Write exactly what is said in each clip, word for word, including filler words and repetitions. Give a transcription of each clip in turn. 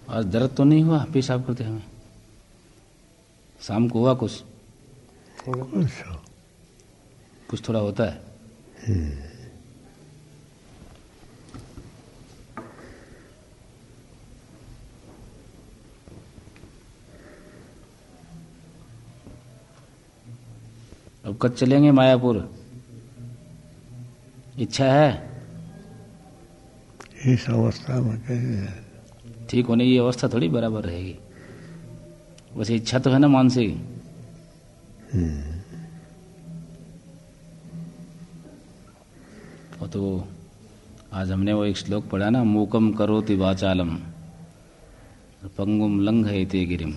आज दर्द तो नहीं हुआ पेशाब करते हमें? शाम को हुआ कुछ? कुछ थोड़ा होता है। अब कब चलेंगे मायापुर? इच्छा है? इस अवस्था में कैसे ठीक होने की अवस्था थोड़ी बराबर रहेगी। वैसे इच्छा तो है ना मानसिक। और तो आज हमने वो एक श्लोक पढ़ा ना, मूकम करोति वाचालम पंगुम लंघयते गिरिम।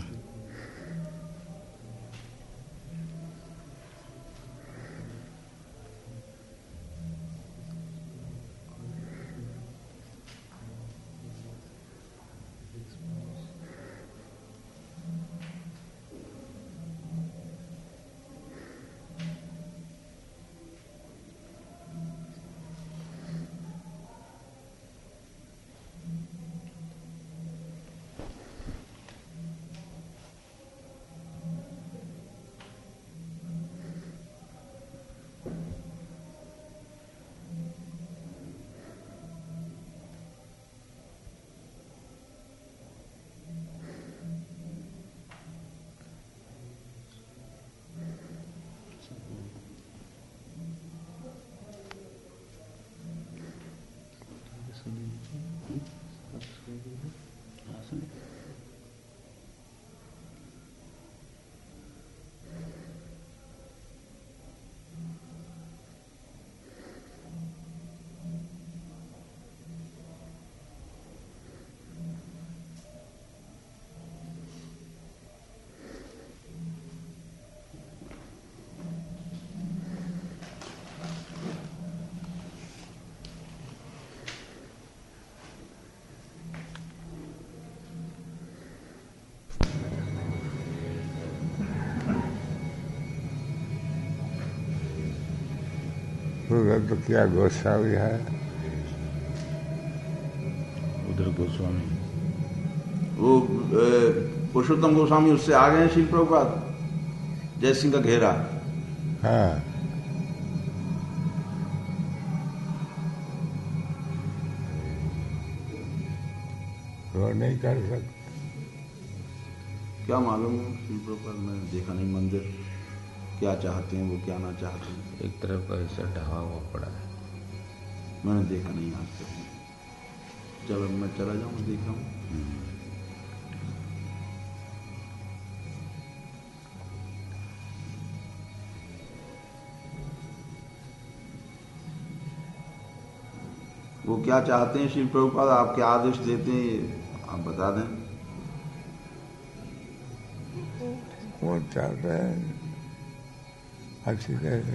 उधर तो क्या गोस्वामी है, उधर गोस्वामी वो पुरुषोत्तम गोस्वामी उससे आगे हैं श्री प्रभुपाद, जय सिंह का घेरा। हाँ वो नहीं कर सकते। क्या मालूम श्री प्रभुपाद, मैंने देखा नहीं मंदिर क्या चाहते हैं वो, क्या ना चाहते हैं। एक तरफ का हिस्सा ढहा हुआ पड़ा है, मैंने देखा नहीं आज तक। चलो मैं चला जाऊँ, देख रहा हूँ। वो क्या चाहते हैं श्री प्रभुपाद, आप क्या आदेश देते हैं आप बता दें। वो चाहते हैं अच्छी तरह से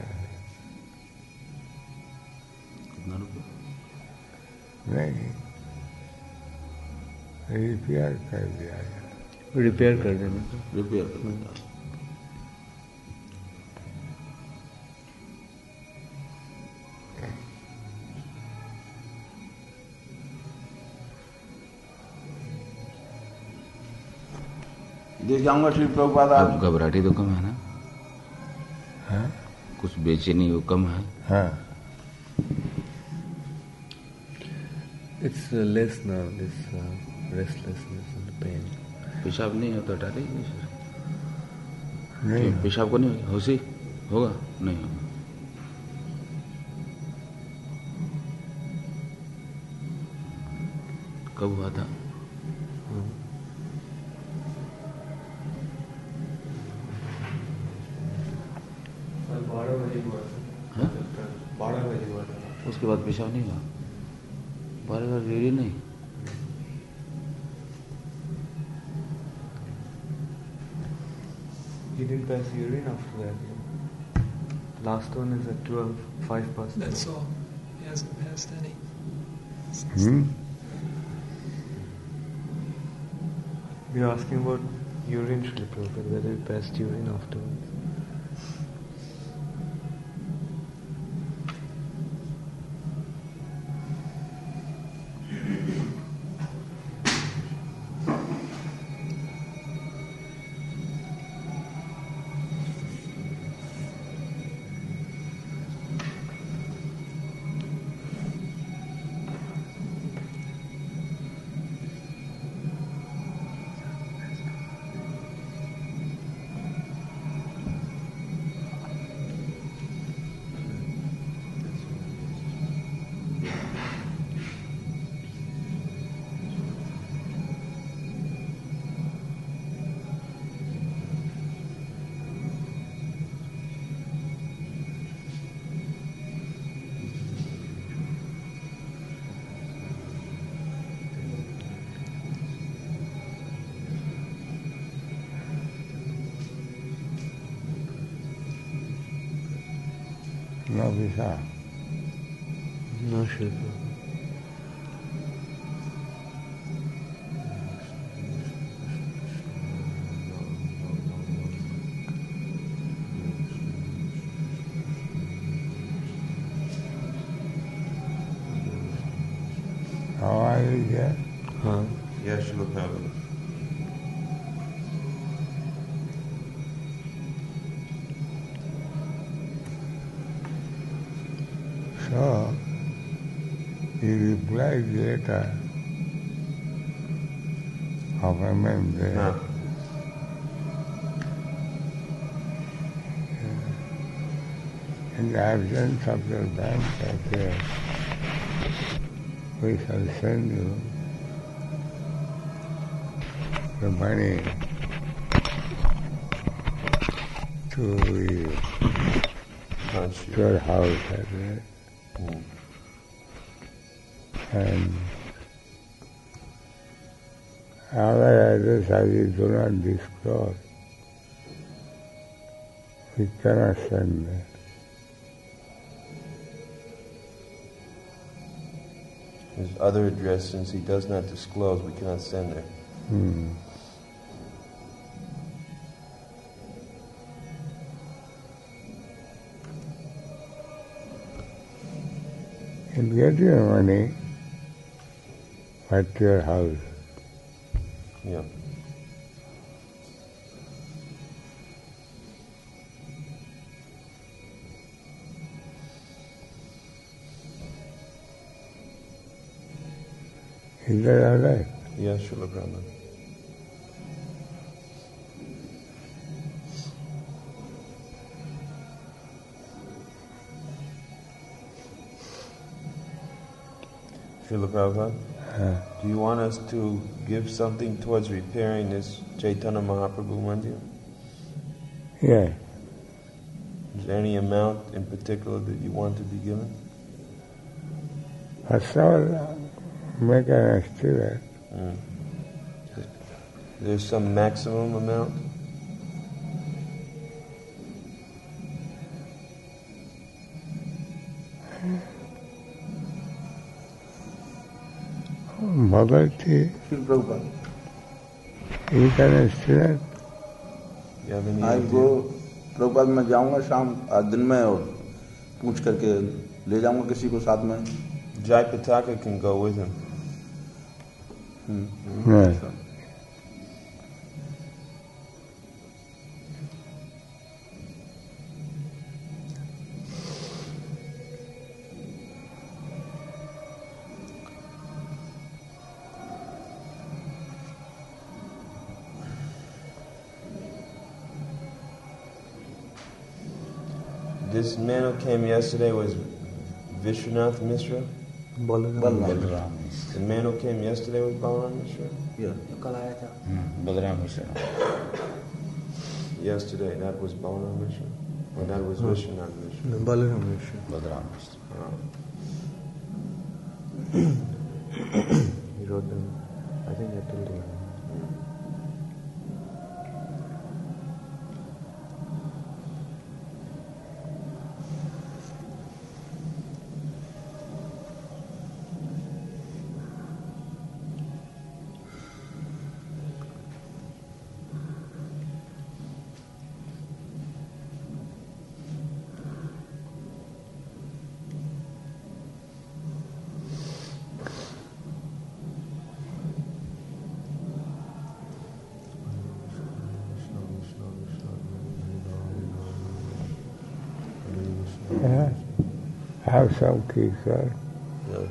कितना रुपये? नहीं, रिपेयर कर दिया जाए। रिपेयर कर देना। रिपेयर कर देना। देख जाऊंगा श्री प्रभुपाद। अब घबराहटी तो कम है ना? हाँ कुछ बेचैनी वो कम है? हाँ It's uh, less now, this uh, restlessness and pain. पेशाब नहीं होता टाटी? नहीं पेशाब को नहीं होशी होगा? नहीं होगा। कब हुआ था? बारह बजे हुआ था। बारह बजे हुआ था। उसके बाद पेशाब नहीं हुआ? बारह बार रेडी नहीं? He didn't pass urine after that. Last one is at twelve, five past. That's all. He hasn't passed any. Hmm We are asking about urine, Srila Prabhupada, whether he passed urine afterwards. No visa. No Srila. How are you here? Huh? Yes, Srila Prabhupada. So, he replied later of a man there. हाँ. In the absence of your bank affairs, we shall send you the money to the, हाँ, your house address. Hmm. And our address as we do not disclose, we cannot send there. His other address, since he does not disclose, we cannot send there. Hmm. You'll get your money at your house. Yeah. Is that all right? Yes, Srila Prabhupada. Srila Prabhupada, Uh, do you want us to give something towards repairing this Chaitanya Mahaprabhu Mandir? yeah. Is there any amount in particular that you want to be given? First of all, make an estimate. Mm. There's some maximum amount? Bhagavati, Srila Prabhupada. you can estimate. You have any I idea? Go Prabhupad मैं जाऊंगा शाम आज दिन में और पूछ करके ले जाऊंगा किसी को साथ में. Jai Pataka can go with him. Yeah. This man who came yesterday was Vishwanath Mishra. Balaram. Balram The man who came yesterday was Balaram Mishra. Balram Mishra Yesterday, that was Balaram Mishra. Or that was Vishwanath Mishra. No, Balaram Mishra. Balram Mishra He wrote them. I think I told you. Yeah. Have some kishore. Yeah.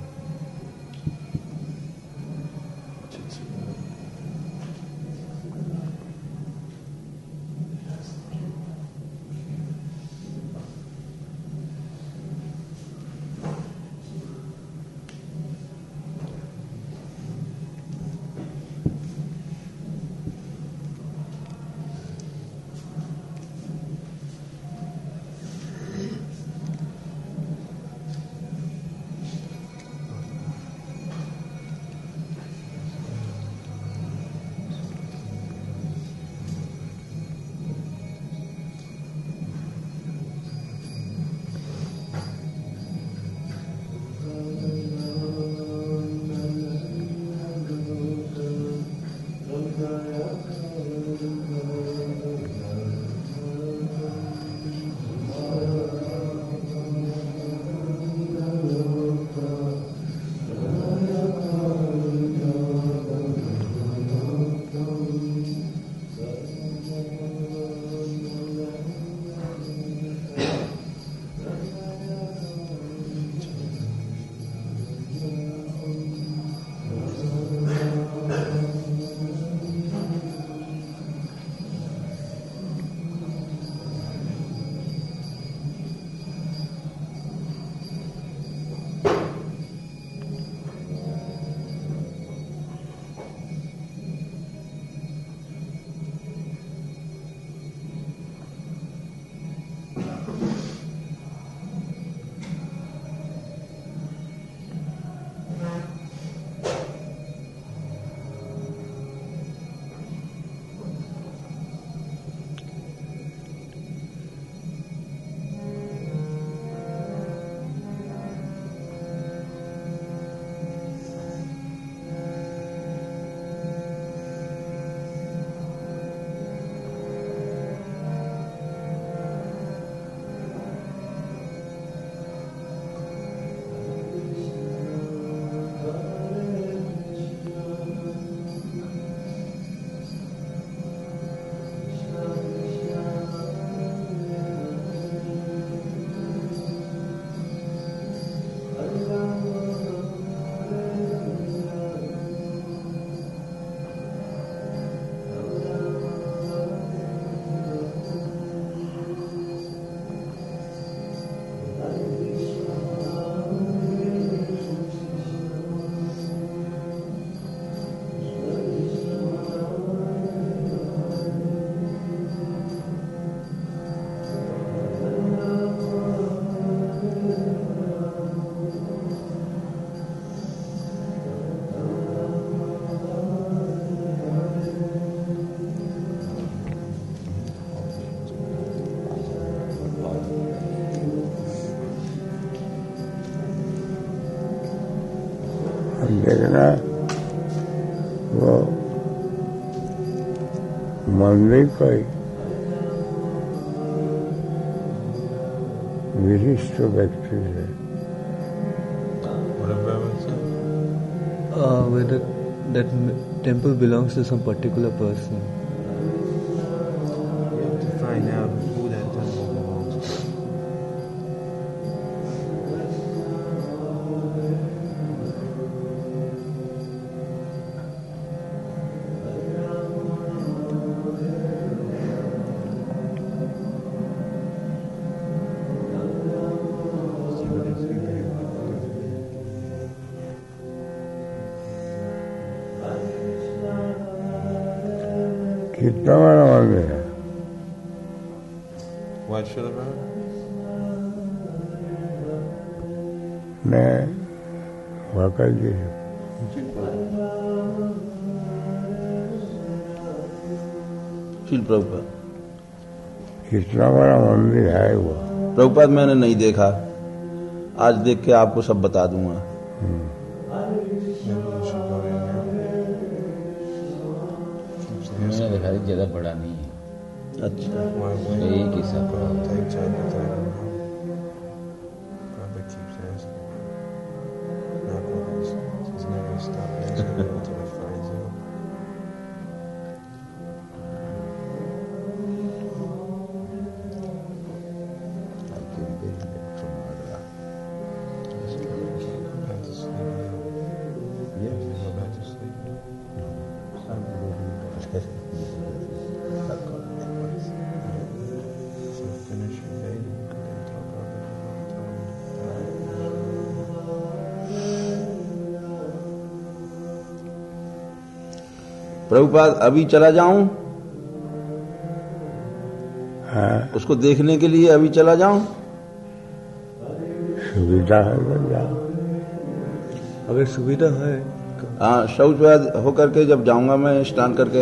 देखना वो मंदिर कोई विशिष्ट व्यक्ति है। Uh, whether that m- temple belongs to some particular person. You have to find out who that temple belongs to. कितना बड़ा मंदिर है? What should have been? मैं वाकई जी शील प्रभुपाद। कितना बड़ा मंदिर है वो? प्रभुपाद मैंने नहीं देखा, आज देख के आपको सब बता दूंगा। मैंने देखा ज्यादा बड़ा नहीं है, अच्छा, एक ही सा बड़ा होता है। Take time to tell him. Prabhupada keeps asking. Not always. He's never going to stop asking until he finds out. I came back from Agra. Go back to sleep now. Yes. Go back to sleep. So finish your day and then tell Prabhupada. Tell him. Prabhupada अभी चला जाऊं? हाँ, उसको देखने के लिए अभी चला जाऊं? सुविधा है तो जाओ। अगर सुविधा है हाँ, शौच वैद होकर के जब जाऊंगा मैं स्नान करके।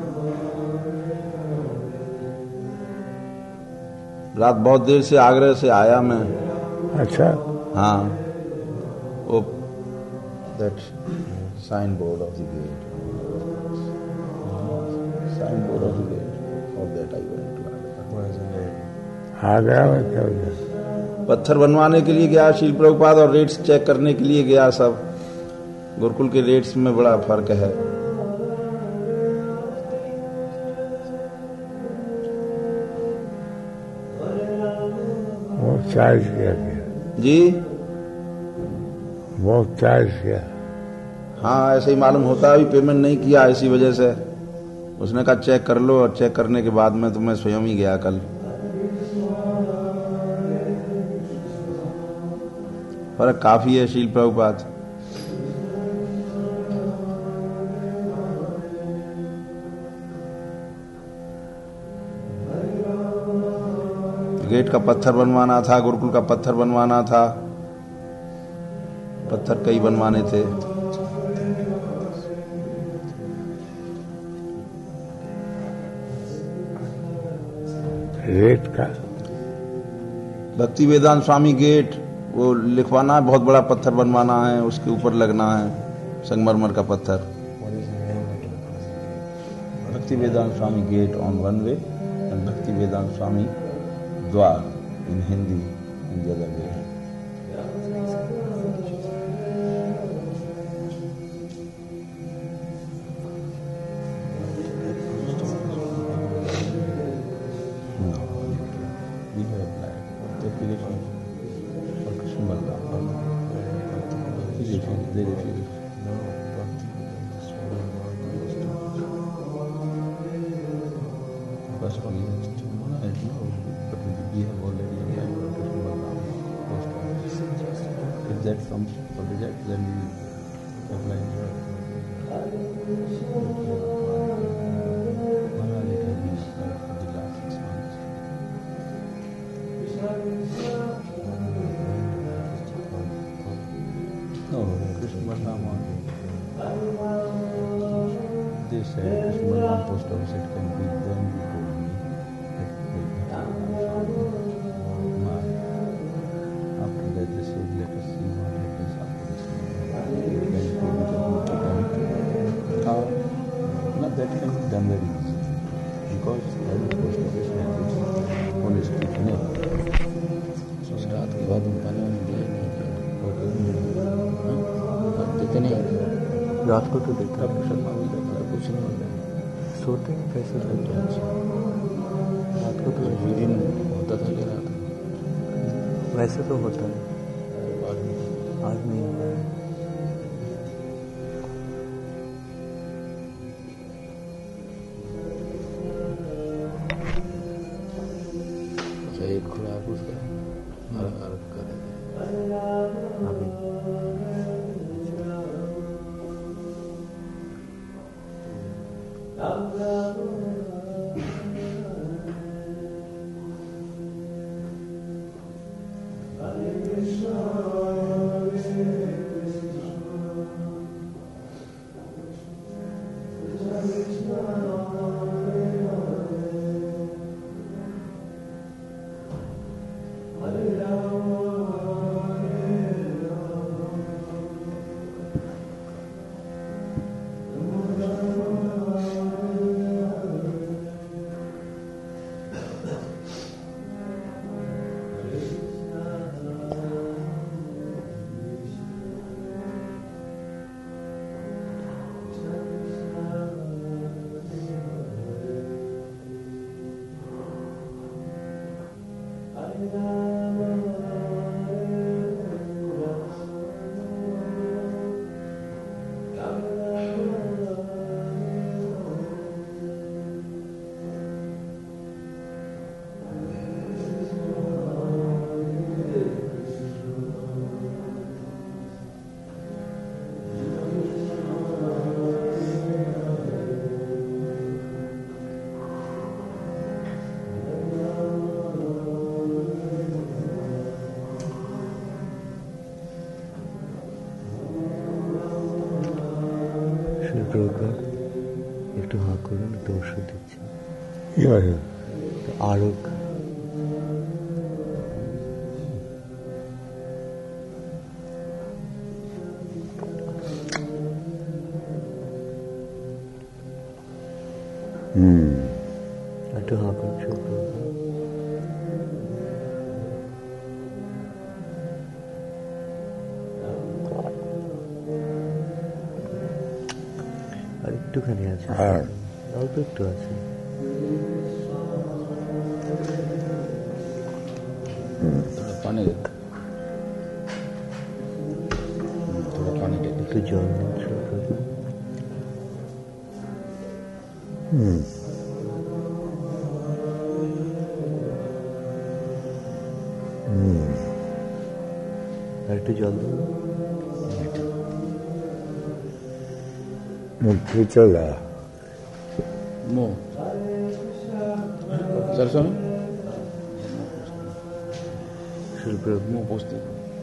रात बहुत देर से आगरा से आया मैं। अच्छा, हाँ, वो that sign board of the gate, sign board of the gate of that I went to Agra. What is the name? Agra में क्या होता? पत्थर बनवाने के लिए गया शील प्रभुपाद, और रेट्स चेक करने के लिए गया। सब गुरुकुल के रेट्स में बड़ा फर्क है। वो चार्ज किया गया, जी बहुत चार्ज किया। हाँ, ऐसे ही मालूम होता है। अभी पेमेंट नहीं किया इसी वजह से। उसने कहा चेक कर लो, और चेक करने के बाद में तो मैं स्वयं ही गया कल। फर्क काफी है शील प्रभुपाद। गेट का पत्थर बनवाना था, गुरुकुल का पत्थर बनवाना था, पत्थर कई बनवाने थे। रेट का भक्ति वेदांत स्वामी गेट वो लिखवाना है, बहुत बड़ा पत्थर बनवाना है, उसके ऊपर लगना है संगमरमर का पत्थर। What is the name of the Bhakti Vedanta Swami gate on one way and Bhakti Vedanta Swami Dwar in Hindi in the other way. We have applied the application for Krishna Balram. He refused, they refused. No, Bhakti Vedanta Swami First one is to I know, but we have already applied for Krishna Balram post office. If that comes for reject, then we will apply. Maharaj, it has been applied for the last six months. No, Krishna Balram only. They said Krishna Balram post office it can be, then he told me that it will be March. After that they said let us see what happens after this month. Then he told me रात को तो देखता doctor Sharma भी देखता है, कुछ नहीं होता है। सोते हैं कैसे सोते हैं? रात को तो कोई दिन होता था कि रात वैसे तो होता है, आज नहीं। आज नहीं होता है। अच्छा एक खुराक उसका अलग अलग करे अभी একটু হাঁ করুন, একটু ওষুধ দিচ্ছি। কি আছে? আরক হুম একটু হাঁ করুন, শুরু করুন। আর একটুখানি আছে, আর অল্প একটু আছে। थोड़ा पानी देता, थोड़ा पानी दे একটু জল দিন, শুরু করুন। হুম হুম আর একটু জল দিন। মুক্তি চলা मो सरसों में শুরু করুন। मुंह पोछते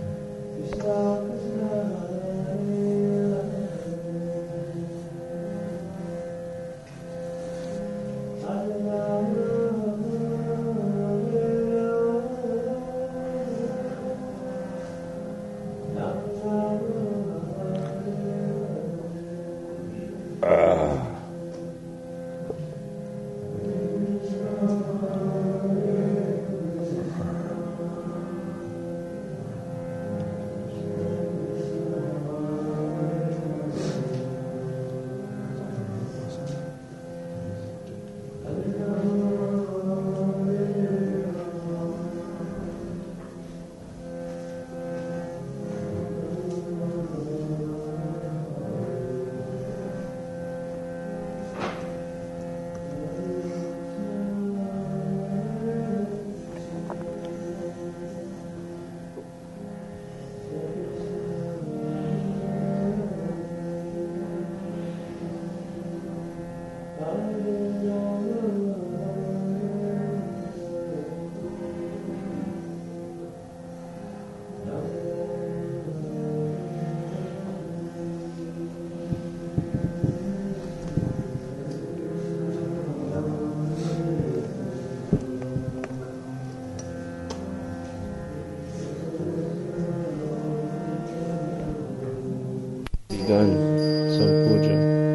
done some puja.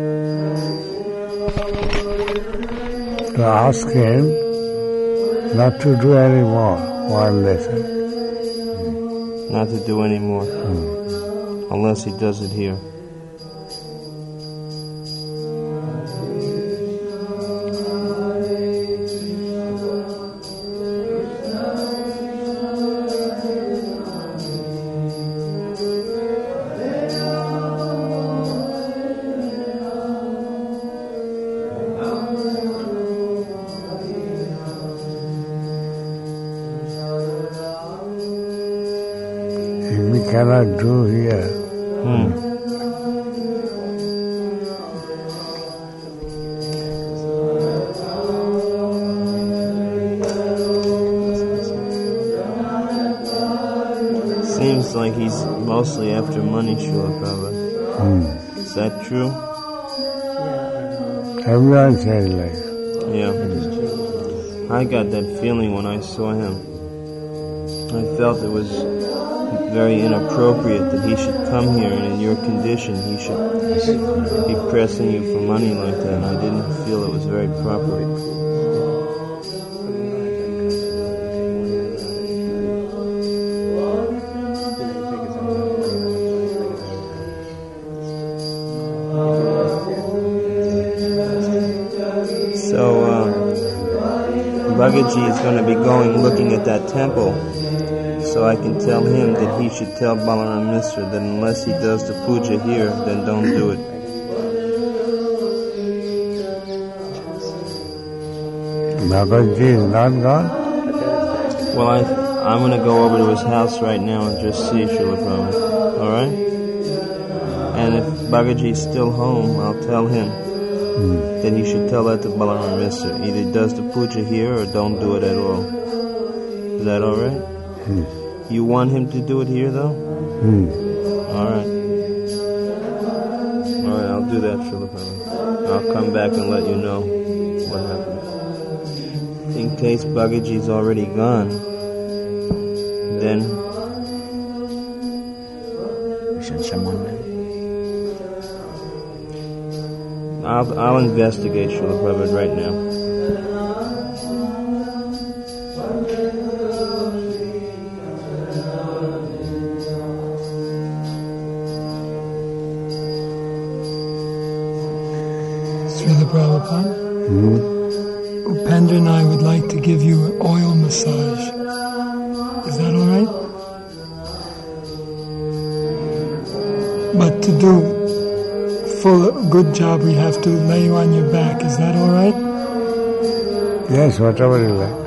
to ask him not to do any more one lesson. Not to do any more Hmm. unless he does it here. cannot do here. Hmm. Seems like he's mostly after money, Srila Prabhupada. Hmm. Is that true? Everyone says like, Yeah. I got that feeling when I saw him. I felt it was very inappropriate that he should come here and in your condition he should be pressing you for money like that. And I didn't feel it was very proper. So, uh, Bhagaji is going to be going looking at that temple, so I can tell him that he should tell Balaram Mishra that unless he does the puja here, then don't do it. Bhagaji is not gone? Well, I, I'm going to go over to his house right now and just see Srila Prabhupada, alright? And if Bhagaji is still home, I'll tell him Hmm. that he should tell that to Balaram Mishra. Either he does the puja here or don't do it at all. Is that alright? Hmm. You want him to do it here though? Hmm. Alright. Alright, I'll do that, Srila Prabhupada. I'll come back and let you know what happened. In case Bhagaji's already gone, then We should summon them. I'll, I'll investigate Srila Prabhupada right now. Srila Prabhupada, Hmm. Upendra and I would like to give you an oil massage. Is that all right? But to do full good job, we have to lay you on your back. Is that all right? Yes, whatever you like.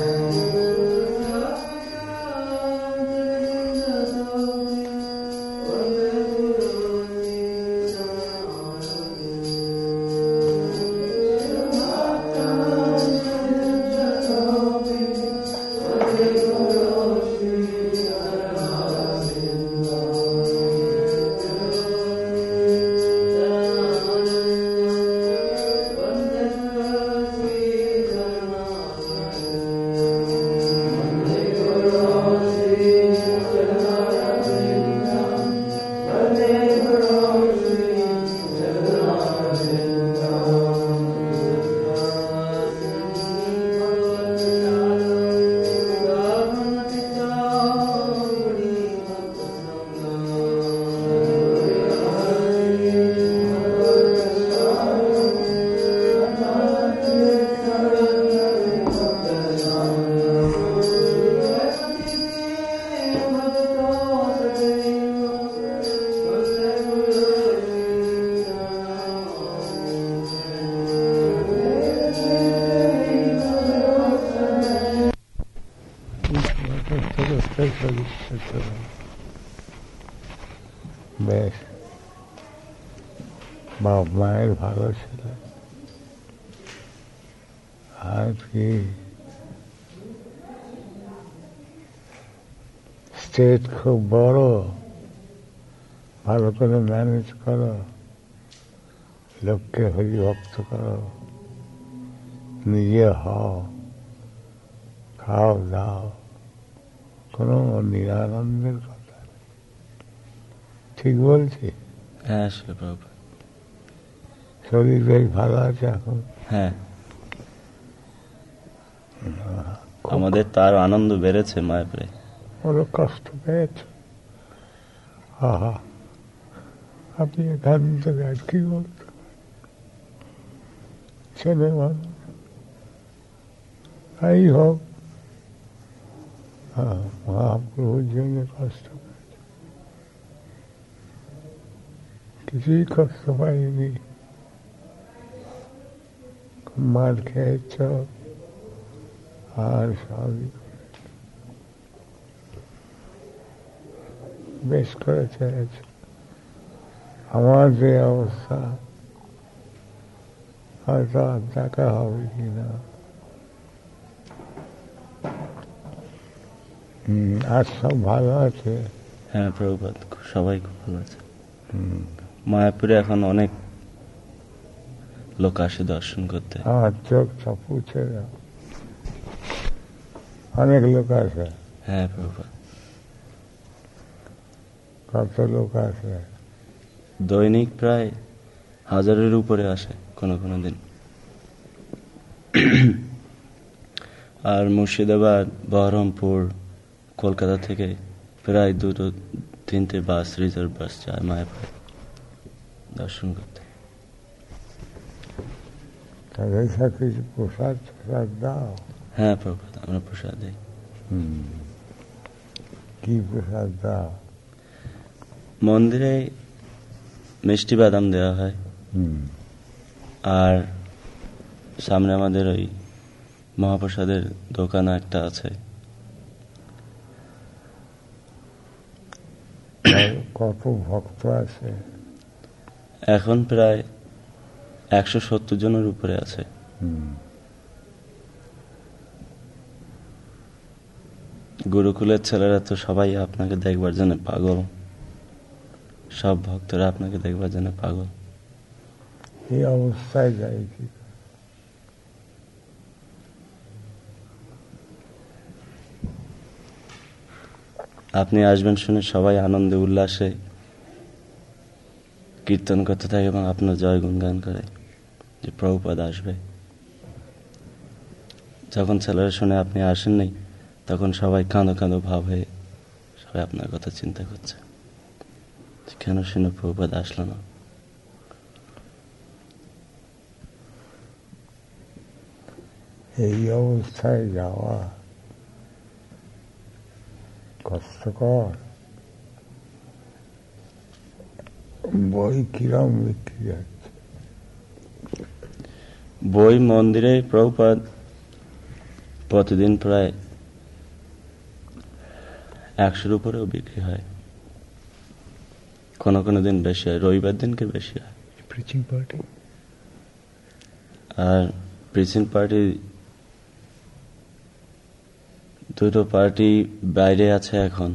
বেশ বাপ মায়ের ভালো ছিল আর কি state খুব বড় ভালো করে ম্যানেজ করো লোককে হরিভক্ত করো নিজে হও খাও দাও কোনো নিরানন্দের কথা ঠিক বলছি হ্যাঁ শ্রী প্রভুপাদ শরীর বেশ ভালো আছে এখন হ্যাঁ আমাদের তার আনন্দ বেড়েছে মায়াপুরে বড় কষ্ট পেয়েছে আহা আপনি এখান থেকে আর কি বলতে ছেলে মানুষ তাই হোক হ্যাঁ মহাপ্রভুর জন্য কষ্ট পেয়েছে কিছুই কষ্ট পাইনি মার খেয়েছ আর সবই বেশ করে চলেছে। আমার যে অবস্থা হয়তো আর দেখা হবে কিনা। হুম, আর সব ভালো আছে? হ্যাঁ প্রভুপাদ, সবাই খুব ভালো আছে। মায়াপুরে এখন অনেক লোক আসে দর্শন করতে। আমার চোখটা পুছে দাও। অনেক লোক আছে? হ্যাঁ প্রভুপাদ। কত লোক আছে? দৈনিক প্রায় হাজারের উপরে আসে কোনো কোনো দিন। আর মুর্শিদাবাদ, বহরমপুর, কলকাতা থেকে প্রায় দুটো তিনটে বাস, রিজার্ভ বাস যায় মায়াপুরে দর্শন করতে। তাদের সাথে কিছু প্রসাদ প্রসাদ দাও? হ্যাঁ প্রভুপাদ, আমরা প্রসাদ দিই। হুম, কি প্রসাদ দাও? মন্দিরে মিষ্টি বাদাম দেওয়া হয়। হুম, আর সামনে আমাদের ওই মহাপ্রসাদের দোকান একটা আছে। কত ভক্ত আছে? এখন প্রায় একশো সত্তর জনের উপরে আছে। হুম, গুরুকুলের ছেলেরা তো সবাই আপনাকে দেখবার জন্য পাগল, সব ভক্তরা আপনাকে দেখবার জন্য পাগল। এই অবস্থায় যাই কি? আপনি আসবেন শুনে সবাই আনন্দে উল্লাসে কীর্তন করতে থাকে এবং আপনার জয় গুণগান করে যে প্রভুপাদ আসবে। যখন ছেলেরা শুনে আপনি আসেননি, তখন সবাই কাঁদো কাঁদো ভাব হয়ে সবাই আপনার কথা চিন্তা করছে, কেন শুনে প্রভুপাদ আসলো না। এই অবস্থায় যাওয়া কষ্টকর। বই কিরম বিক্রি হচ্ছে? বই মন্দিরে প্রভুপাদ প্রতিদিন প্রায় একশোর উপরেও বিক্রি হয়, কোনো কোনো দিন বেশি হয়, রবিবার দিনকে বেশি হয়। প্রিচিং পার্টি আর প্রিচিং পার্টি দুটো পার্টি বাইরে আছে এখন।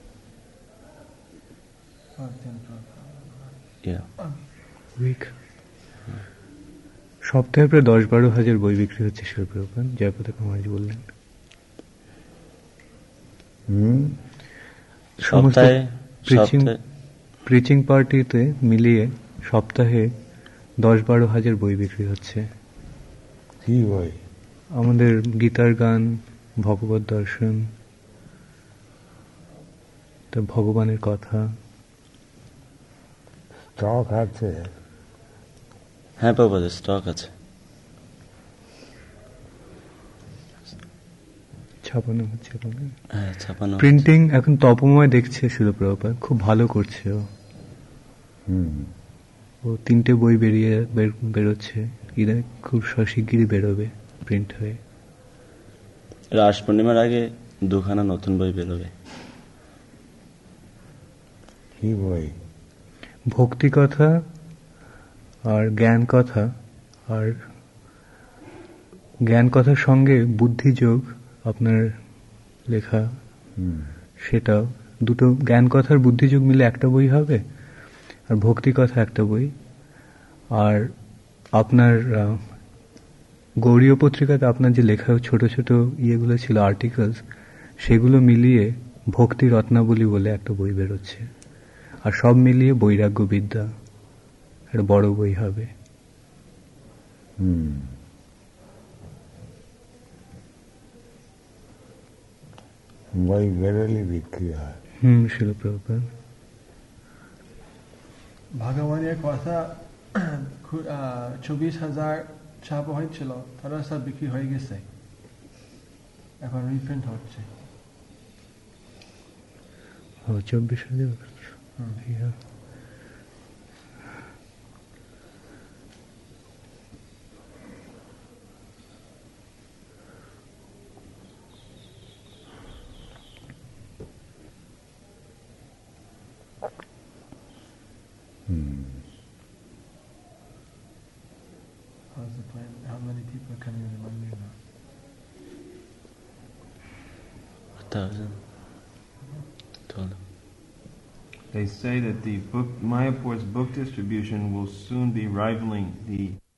Yeah. উইক সপ্তাহে প্রায় দশ বারো হাজার বই বিক্রি হচ্ছে শিলপ্রপাত, জয়পতাকা মহারাজ বললেন। হুম, সপ্তাহে প্রিচিং সপ্তাহে প্রিচিং পার্টিতে মিলিয়ে সপ্তাহে দশ বারো হাজার বই বিক্রি হচ্ছে। কি বই? আমাদের গীতার গান, ভগবত দর্শন, তা ভগবানের কথা। স্টক আছে? হ্যাঁ প্রভুপাদ, স্টক আছে। ছাপানো হচ্ছে এখন। হ্যাঁ ছাপানো। প্রিন্টিং এখন তপময় দেখছে শিলপ্রপাত, খুব ভালো করছে ও। হুম, ও তিনটে বই বেরিয়ে বের- বেরোচ্ছে, এরা খুব শিগগিরই বেরোবে প্রিন্ট হয়ে। রাস পূর্ণিমার আগে দুখানা নতুন বই বেরোবে। কি বই? ভক্তি কথা আর জ্ঞান কথা, আর জ্ঞান কথার সঙ্গে বুদ্ধিযোগ আপনার লেখা, হুম, সেটা দুটো, জ্ঞান কথার বুদ্ধিযোগ মিলে একটা বই হবে, আর ভক্তি কথা একটা বই। আর আপনার আহ, গৌড়ীয় পত্রিকাতে আপনার যে লেখা ছোট ছোট ইয়েগুলো ছিল, আর্টিকেলস, সেগুলো মিলিয়ে ভক্তি রত্নাবলী বলে একটা বই বেরোচ্ছে। আর সব মিলিয়ে বৈরাগ্য বিদ্যা একটা বড় বই হবে। হুম, বই বেরোলে বিক্রি হয়। হুম শিলপ্রপাত। ভগবানের কথা চব্বিশ হাজার ছাপা হয়েছিল, তারা সব বিক্রি হয়ে গেছে, এখন রিপ্রিন্ট হচ্ছে। ও চব্বিশ হাজার thousand. Twelve. They say that the book Mayapur's book distribution will soon be rivaling the